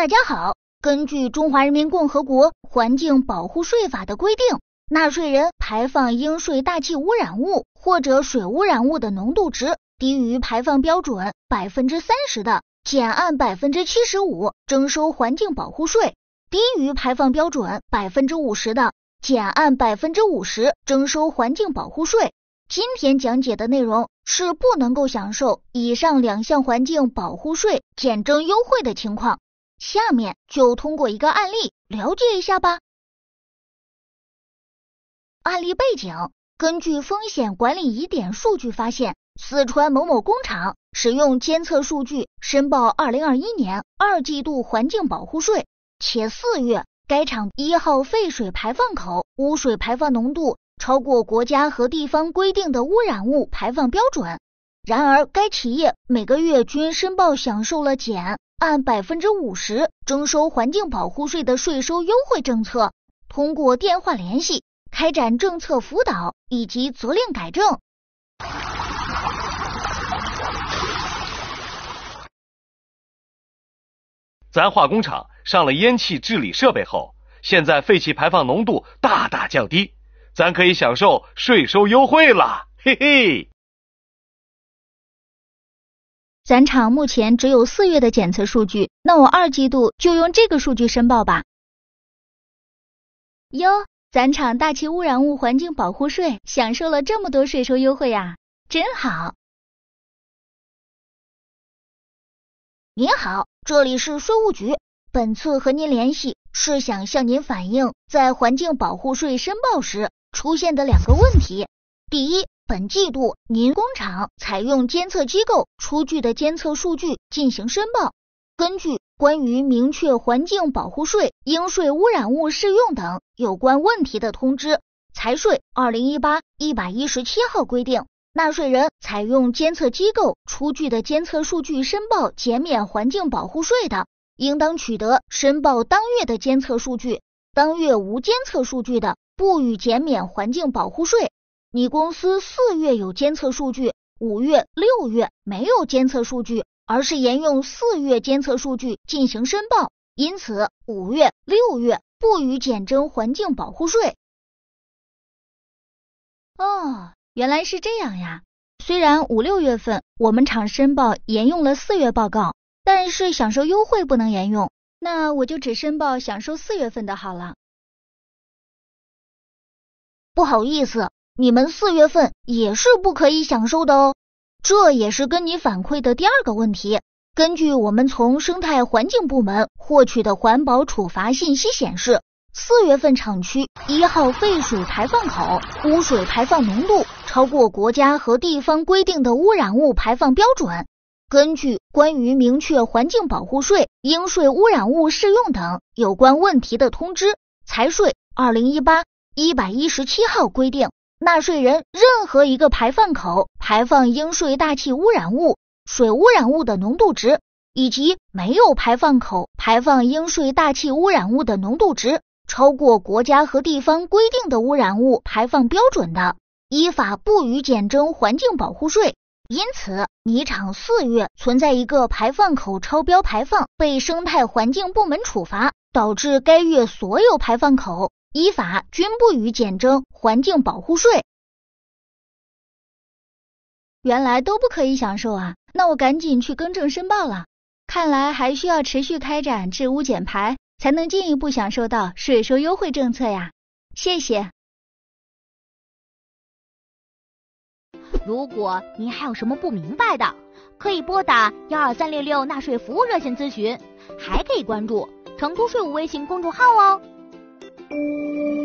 大家好，根据《中华人民共和国环境保护税法》的规定，纳税人排放应税大气污染物或者水污染物的浓度值低于排放标准 30% 的，减按 75% 征收环境保护税；低于排放标准 50% 的，减按 50% 征收环境保护税。今天讲解的内容是不能够享受以上2项环境保护税减征优惠的情况。下面就通过一个案例了解一下吧。案例背景：根据风险管理疑点数据发现，四川某某工厂使用监测数据申报2021年2季度环境保护税，且4月该厂1号废水排放口污水排放浓度超过国家和地方规定的污染物排放标准。然而该企业每个月均申报享受了减按 50% 征收环境保护税的税收优惠政策，通过电话联系开展政策辅导以及责令改正。 咱化工厂上了烟气治理设备后，现在废气排放浓度大大降低，咱可以享受税收优惠了，嘿嘿。 咱厂目前只有4月的检测数据，那我2季度就用这个数据申报吧。哟，咱厂大气污染物环境保护税享受了这么多税收优惠呀，真好。您好，这里是税务局，本次和您联系是想向您反映在环境保护税申报时出现的2个问题。第一，本季度您工厂采用监测机构出具的监测数据进行申报，根据关于明确环境保护税应税污染物适用等有关问题的通知财税2018-117号规定，纳税人采用监测机构出具的监测数据申报减免环境保护税的，应当取得申报当月的监测数据，当月无监测数据的，不予减免环境保护税。你公司4月有监测数据，5月、6月没有监测数据，而是沿用4月监测数据进行申报，因此5月、6月不予减征环境保护税。哦，原来是这样呀。虽然5、6月份我们厂申报沿用了4月报告，但是享受优惠不能沿用，那我就只申报享受4月份的好了。不好意思，你们4月份也是不可以享受的哦。这也是跟你反馈的第2个问题。根据我们从生态环境部门获取的环保处罚信息显示，4月份厂区1号废水排放口污水排放浓度超过国家和地方规定的污染物排放标准。根据关于明确环境保护税应税污染物适用等有关问题的通知财税2018-117号规定，纳税人任何一个排放口排放应税大气污染物、水污染物的浓度值，以及没有排放口排放应税大气污染物的浓度值超过国家和地方规定的污染物排放标准的，依法不予减征环境保护税。因此，你厂4月存在一个排放口超标排放被生态环境部门处罚，导致该月所有排放口依法均不予减征环境保护税。原来都不可以享受啊，那我赶紧去更正申报了。看来还需要持续开展治污减排，才能进一步享受到税收优惠政策呀。谢谢。 如果您还有什么不明白的，可以拨打12366纳税服务热线咨询，还可以关注成都税务微信公众号哦。